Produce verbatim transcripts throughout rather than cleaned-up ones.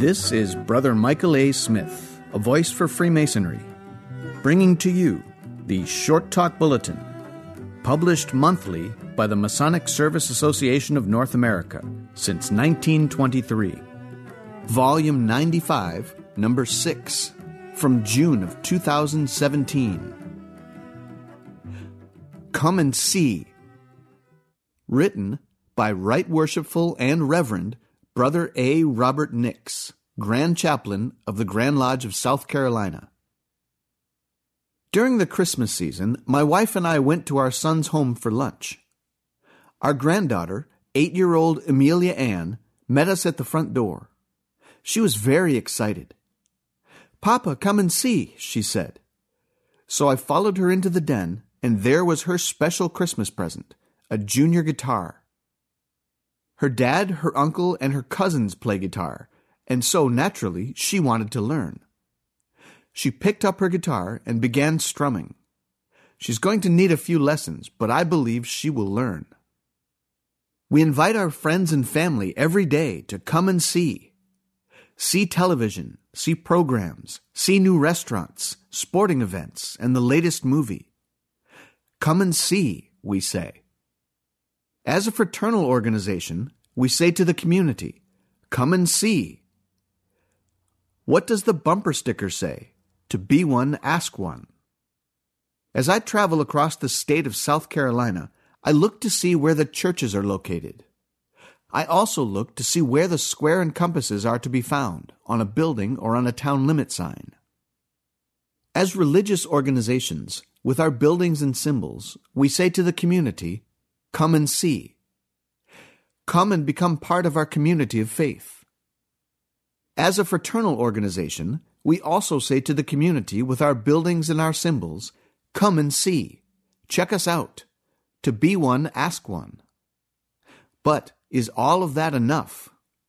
This is Brother Michael A. Smith, a voice for Freemasonry, bringing to you the Short Talk Bulletin, published monthly by the Masonic Service Association of North America since nineteen twenty-three. Volume ninety-five, Number six, from June of two thousand seventeen. Come and See. Written by Right Worshipful and Reverend Brother A. Robert Nix, Grand Chaplain of the Grand Lodge of South Carolina. During the Christmas season, my wife and I went to our son's home for lunch. Our granddaughter, eight-year-old Amelia Ann, met us at the front door. She was very excited. "Papa, come and see," she said. So I followed her into the den, and there was her special Christmas present, a junior guitar. Her dad, her uncle, and her cousins play guitar, and so, naturally, she wanted to learn. She picked up her guitar and began strumming. She's going to need a few lessons, but I believe she will learn. We invite our friends and family every day to come and see. See television, see programs, see new restaurants, sporting events, and the latest movie. Come and see, we say. As a fraternal organization, we say to the community, come and see. What does the bumper sticker say? To be one, ask one. As I travel across the state of South Carolina, I look to see where the churches are located. I also look to see where the square and compasses are to be found, on a building or on a town limit sign. As religious organizations, with our buildings and symbols, we say to the community, come and see. Come and become part of our community of faith. As a fraternal organization, we also say to the community with our buildings and our symbols, come and see. Check us out. To be one, ask one. But is all of that enough?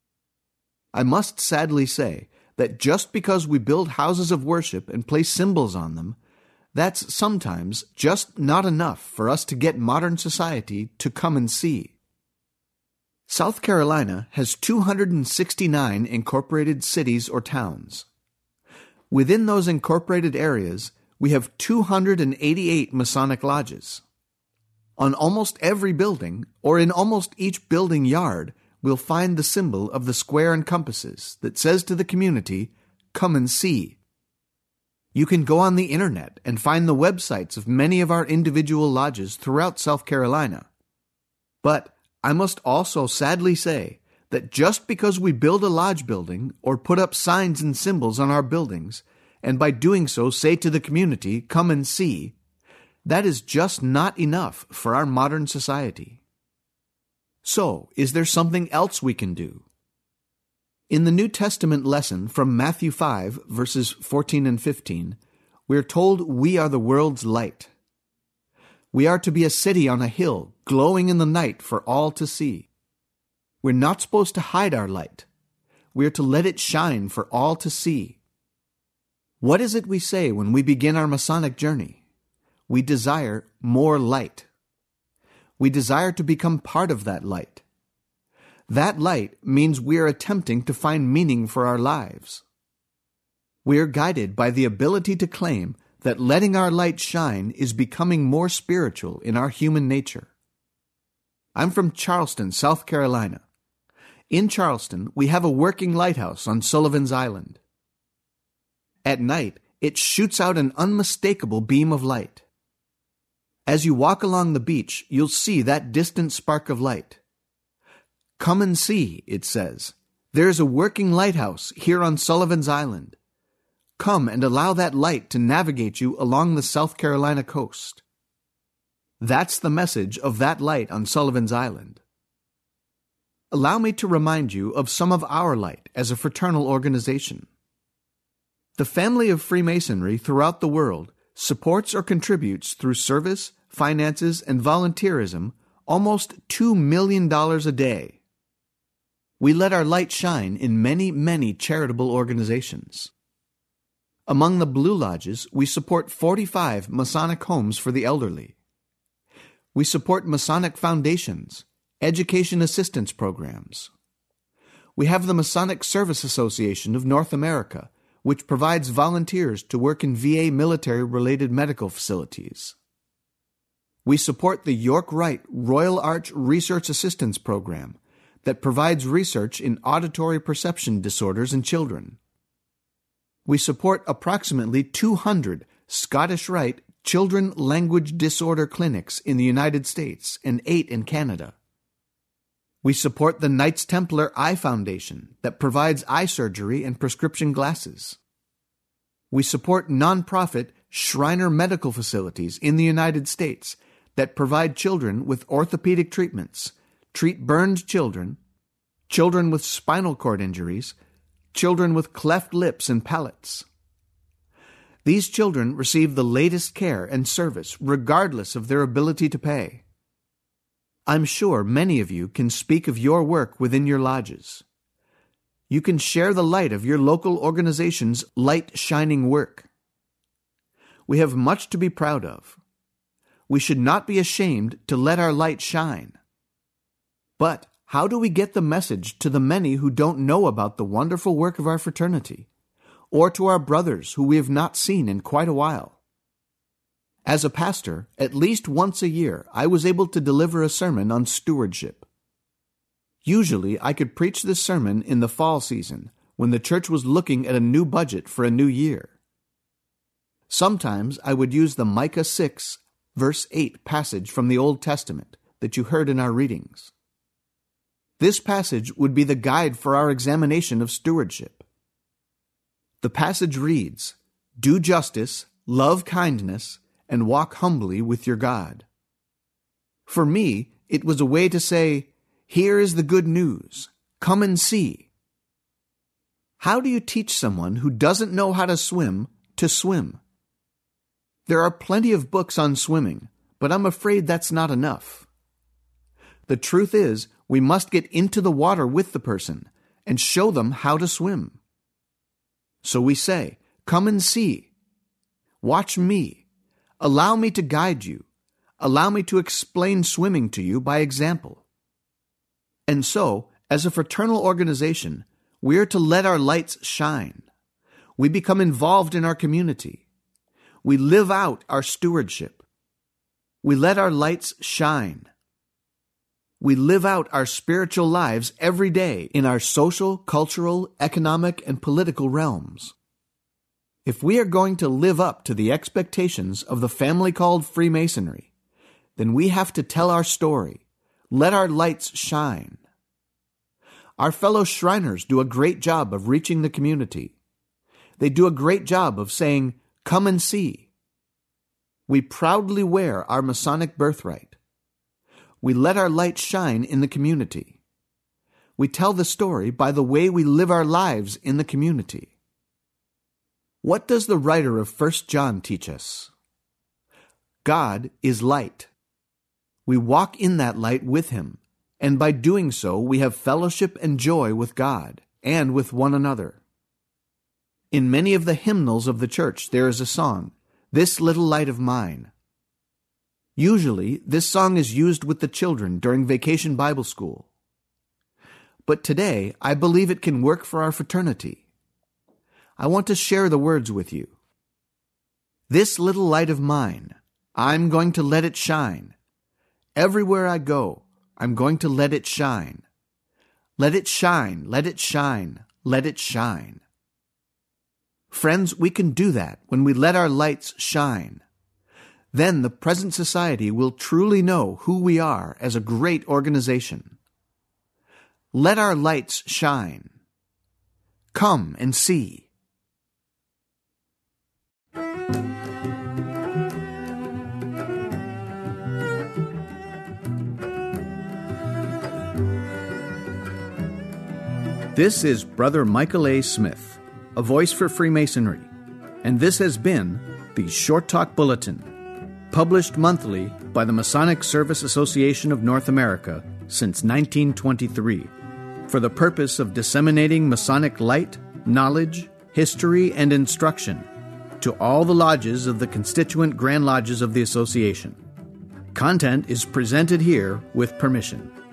I must sadly say that just because we build houses of worship and place symbols on them, that's sometimes just not enough for us to get modern society to come and see. South Carolina has two hundred sixty-nine incorporated cities or towns. Within those incorporated areas, we have two hundred eighty-eight Masonic lodges. On almost every building, or in almost each building yard, we'll find the symbol of the square and compasses that says to the community, come and see. You can go on the internet and find the websites of many of our individual lodges throughout South Carolina. But I must also sadly say that just because we build a lodge building or put up signs and symbols on our buildings, and by doing so say to the community, come and see, that is just not enough for our modern society. So, is there something else we can do? In the New Testament lesson from Matthew five, verses fourteen and fifteen, we are told we are the world's light. We are to be a city on a hill, glowing in the night for all to see. We're not supposed to hide our light. We are to let it shine for all to see. What is it we say when we begin our Masonic journey? We desire more light. We desire to become part of that light. That light means we are attempting to find meaning for our lives. We are guided by the ability to claim that letting our light shine is becoming more spiritual in our human nature. I'm from Charleston, South Carolina. In Charleston, we have a working lighthouse on Sullivan's Island. At night, it shoots out an unmistakable beam of light. As you walk along the beach, you'll see that distant spark of light. Come and see, it says. There is a working lighthouse here on Sullivan's Island. Come and allow that light to navigate you along the South Carolina coast. That's the message of that light on Sullivan's Island. Allow me to remind you of some of our light as a fraternal organization. The family of Freemasonry throughout the world supports or contributes through service, finances, and volunteerism almost two million dollars a day. We let our light shine in many, many charitable organizations. Among the Blue Lodges, we support forty-five Masonic homes for the elderly. We support Masonic foundations, education assistance programs. We have the Masonic Service Association of North America, which provides volunteers to work in V A military-related medical facilities. We support the York Wright Royal Arch Research Assistance Program that provides research in auditory perception disorders in children. We support approximately two hundred Scottish Rite Children Language Disorder clinics in the United States and eight in Canada. We support the Knights Templar Eye Foundation that provides eye surgery and prescription glasses. We support nonprofit Shriner Medical Facilities in the United States that provide children with orthopedic treatments, treat burned children, children with spinal cord injuries, children with cleft lips and palates. These children receive the latest care and service regardless of their ability to pay. I'm sure many of you can speak of your work within your lodges. You can share the light of your local organization's light-shining work. We have much to be proud of. We should not be ashamed to let our light shine. But how do we get the message to the many who don't know about the wonderful work of our fraternity, or to our brothers who we have not seen in quite a while? As a pastor, at least once a year, I was able to deliver a sermon on stewardship. Usually, I could preach this sermon in the fall season, when the church was looking at a new budget for a new year. Sometimes I would use the Micah six, verse eight passage from the Old Testament that you heard in our readings. This passage would be the guide for our examination of stewardship. The passage reads, "Do justice, love kindness, and walk humbly with your God." For me, it was a way to say, here is the good news. Come and see. How do you teach someone who doesn't know how to swim to swim? There are plenty of books on swimming, but I'm afraid that's not enough. The truth is, we must get into the water with the person and show them how to swim. So we say, come and see. Watch me. Allow me to guide you. Allow me to explain swimming to you by example. And so, as a fraternal organization, we are to let our lights shine. We become involved in our community. We live out our stewardship. We let our lights shine. We live out our spiritual lives every day in our social, cultural, economic, and political realms. If we are going to live up to the expectations of the family called Freemasonry, then we have to tell our story, let our lights shine. Our fellow Shriners do a great job of reaching the community. They do a great job of saying, come and see. We proudly wear our Masonic birthright. We let our light shine in the community. We tell the story by the way we live our lives in the community. What does the writer of First John teach us? God is light. We walk in that light with Him, and by doing so, we have fellowship and joy with God and with one another. In many of the hymnals of the church, there is a song, "This Little Light of Mine." Usually, this song is used with the children during Vacation Bible School. But today, I believe it can work for our fraternity. I want to share the words with you. This little light of mine, I'm going to let it shine. Everywhere I go, I'm going to let it shine. Let it shine, let it shine, let it shine. Friends, we can do that when we let our lights shine. Then the present society will truly know who we are as a great organization. Let our lights shine. Come and see. This is Brother Michael A. Smith, a voice for Freemasonry, and this has been the Short Talk Bulletin, published monthly by the Masonic Service Association of North America since nineteen twenty-three, for the purpose of disseminating Masonic light, knowledge, history, and instruction to all the lodges of the constituent Grand Lodges of the Association. Content is presented here with permission.